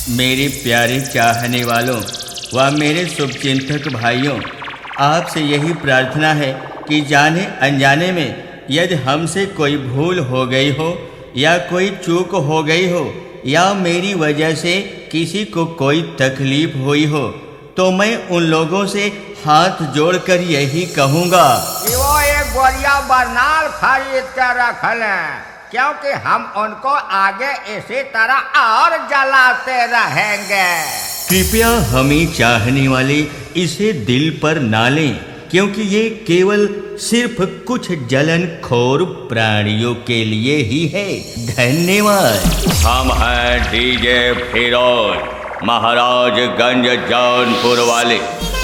मेरे प्यारे चाहने वालों व मेरे शुभचिंतक भाइयों, आपसे यही प्रार्थना है कि जाने अनजाने में यदि हमसे कोई भूल हो गई हो या कोई चूक हो गई हो या मेरी वजह से किसी को कोई तकलीफ हुई हो, तो मैं उन लोगों से हाथ जोड़कर यही कहूँगा कि वो एक बोरिया बरनाल खरीद कर रख लें, क्योंकि हम उनको आगे इसी तरह और जलाते रहेंगे। कृपया हमें चाहने वाले इसे दिल पर ना लें, क्योंकि ये केवल सिर्फ कुछ जलनखोर प्राणियों के लिए ही है। धन्यवाद। हम हैं डीजे फिरोज, महाराजगंज जौनपुर वाले।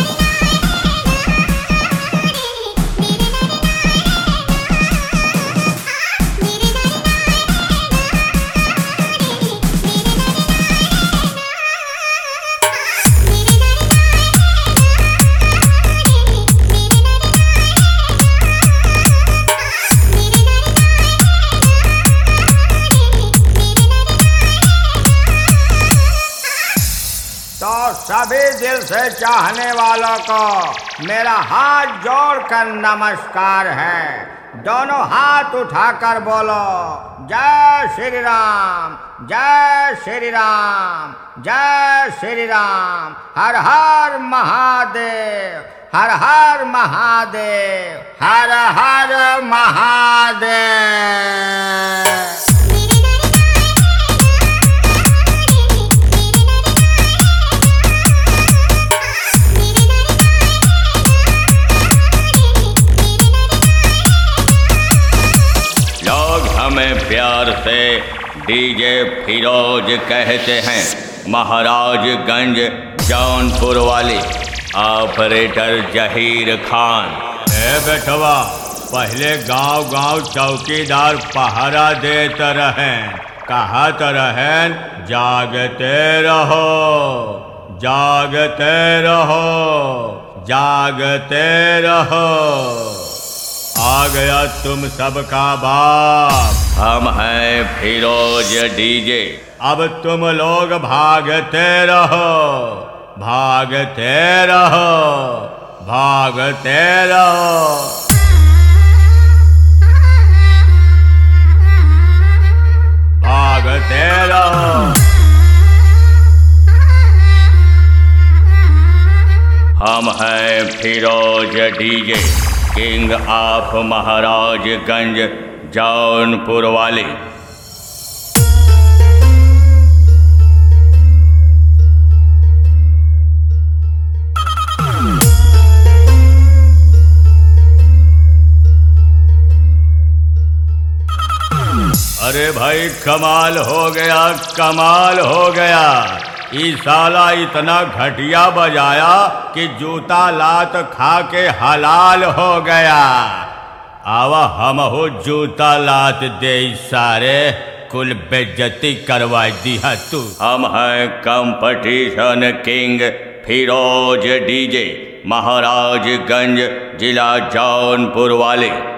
तो सभी दिल से चाहने वालों को मेरा हाथ जोड़कर नमस्कार है। दोनों हाथ उठाकर बोलो जय श्री राम, जय श्री राम, जय श्री राम। हर हर महादेव, हर हर महादेव, हर हर महादेव। हमें प्यार से डीजे फिरोज कहते हैं। महाराजगंज जौनपुर वाले ऑपरेटर जहीर खान। बेटवा, पहले गांव गांव चौकीदार पहरा देते रहें, कहत रहें जागते रहो, जागते रहो, जागते रहो। आ गया तुम सबका बाप। हम हैं फिरोज डीजे। अब तुम लोग भागते रहो, भागते रहो, भागते रहो। भागते रहो। हम हैं Firoz DJ, king of Maharajganj Jaunpur वाले। अरे भाई, कमाल हो गया, कमाल हो गया। ई साला इतना घटिया बजाया कि जूता लात खा के हलाल हो गया। आवा हम हो जूता लात दे सारे, कुल बेइज्जती करवा दिया तू। हम हैं competition king Firoz DJ, Maharajganj जिला जौनपुर वाले।